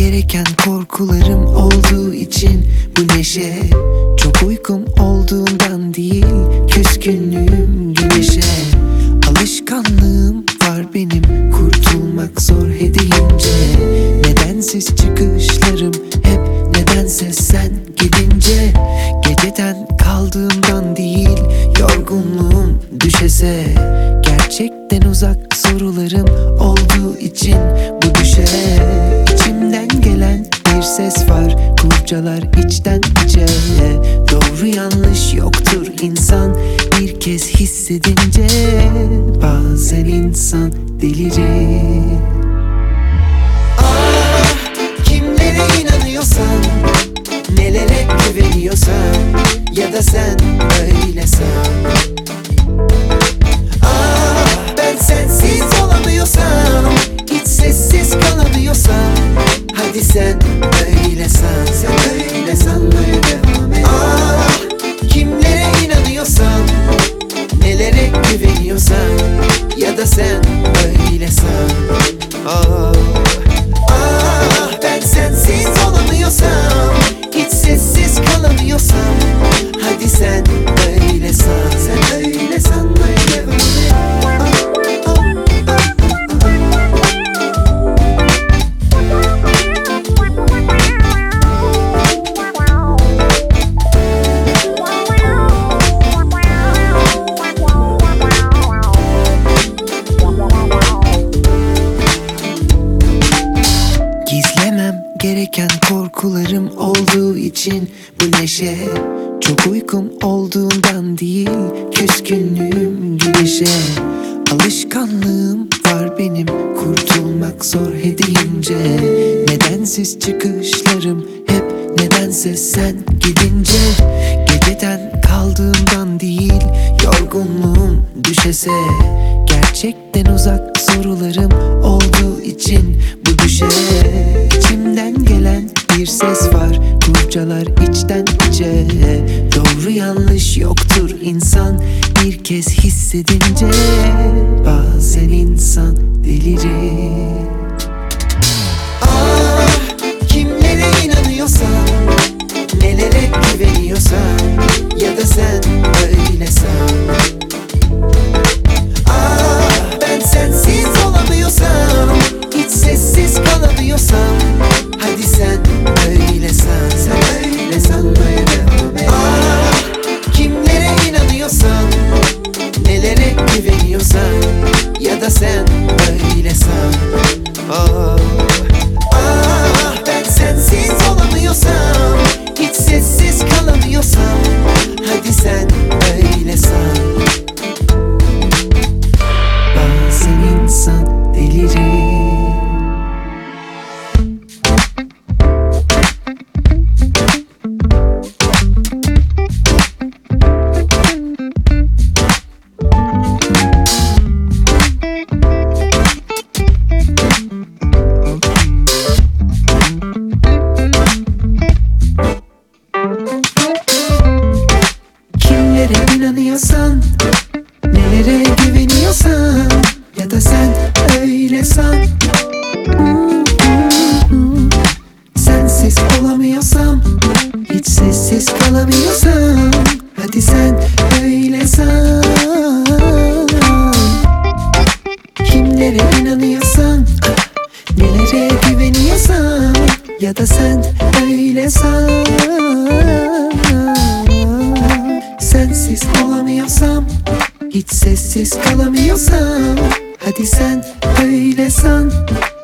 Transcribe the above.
gereken korkularım olduğu için bu neşe. Çok uykum olduğundan değil, küskünlüğüm güneşe. Alışkanlığım var benim, kurtulmak zor hediyince. Nedensiz çıkışlarım hep nedense sen gidince. Geceden kaldığımdan değil, yorgunluğum düşese. Gerçekten uzak sorularım olduğu için bu düşe. İçimden gelen bir ses var, kurcalar içten içe. Doğru yanlış yoktur insan bir kez hissedince. Bazen insan delirir. Ah, kimlere inanıyorsan, nelere güveniyorsan, ya da sen öyle san. Ah, ben sensiz olamıyorsam, hiç sessiz kalamıyorsam, hadi sen öyle san, sen öyle san, böyle devam et. Ah, kimlere inanıyorsan, nelere güveniyorsan, ya da sen öyle san. Ah, ah, ben sensiz olamıyorsam, hiç sessiz kalamıyorsam, hadi sen öyle san, sen öyle san, böyle devam et. Gizlemem gereken korkularım olduğu için bu neşe. Çok uykum olduğundan değil, küskünlüğüm güneşe. Alışkanlığım var benim, kurtulmak zor hediyince. Nedensiz çıkışlarım hep nedense sen gidince. Geceden kaldığımdan değil, yorgunluğum düşese. Gerçekten uzak sorularım olduğu için bu düşe. İçimden gelen bir ses var, kurcalar içten içe. Doğru yanlış yoktur insan bir kez hissedince. Bazen insan delirir. Ah, kimlere inanıyorsan, nelere güveniyorsan, ya da sen öyle san. Ah, ben sensiz olamıyorsam, hiç sessiz kalamıyorsam, hadi sen öyle san, sen öyle san, böyle devam et. Ah, kimlere inanıyorsan, nelere güveniyorsan, ya da sen öyle san. Ah, ah, ben sensiz olamıyorsam, hiç sessiz kalamıyorsam, hadi sen öyle san. Bazen insan delirir. Kimlere inanıyorsan, nelere güveniyorsan, ya da sen öyle san. Sensiz olamıyorsam, hiç sessiz kalamıyorsam, hadi sen öyle san. Kimlere inanıyorsan, nelere güveniyorsan, ya da sen öyle san. Sensiz olamıyorsam, hiç sessiz kalamıyorsam, hadi sen öyle san.